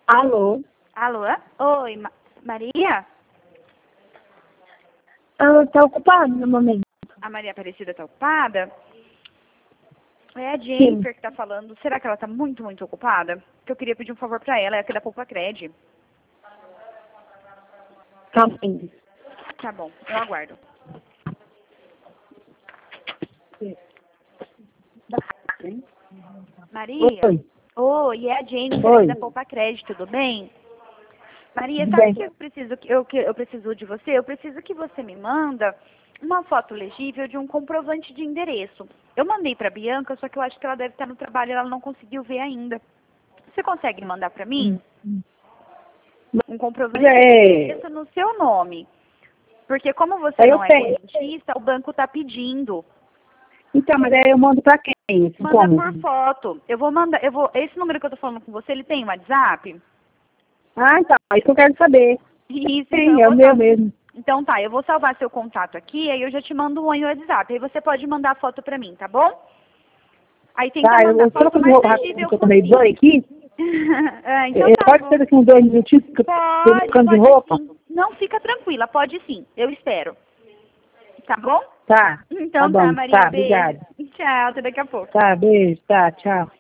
Alô? Alô? Oi, Maria? Ela tá ocupada no momento. A Maria Aparecida tá ocupada? É a Sim. Jennifer que tá falando. Será que ela tá muito, muito ocupada? Que eu queria pedir um favor pra ela, é aqui da Poupa Cred. Calma aí. Tá bom, eu aguardo. Maria? Oi. Oi, é a Jennifer Oi. aqui da Poupa Cred, tudo bem? Maria, Tudo sabe bem. o que eu preciso de você? Eu preciso que você me manda uma foto legível de um comprovante de endereço. Eu mandei pra Bianca, só que eu acho que ela deve estar no trabalho e ela não conseguiu ver ainda. Você consegue mandar pra mim um comprovante de endereço no seu nome? Porque como você Aí eu não é tenho. correntista, o banco tá pedindo. Então, mas aí eu mando pra quem? Manda Como? por foto. Esse número que eu tô falando com você, ele tem WhatsApp? Ah, então. Isso que eu quero saber. Isso, então Sim, eu é o vou meu mesmo. Então tá, eu vou salvar seu contato aqui, aí eu já te mando um oi no WhatsApp. Aí você pode mandar a foto pra mim, tá bom? Aí tenta Tá, eu mandar a vou só foto fazer mais roupa rápido, legível porque eu tomei possível. banho aqui. Então tá Pode bom. ser daqui uns 2 minutinhos, que eu tô Pode, trocando de pode roupa? sim. Não, fica tranquila, pode sim. Eu espero. Tá bom? Tá. Tá Então tá, bom. Maria, Tá, beijo. obrigada. Tchau, até daqui a pouco. Tá, beijo. Tá, tchau.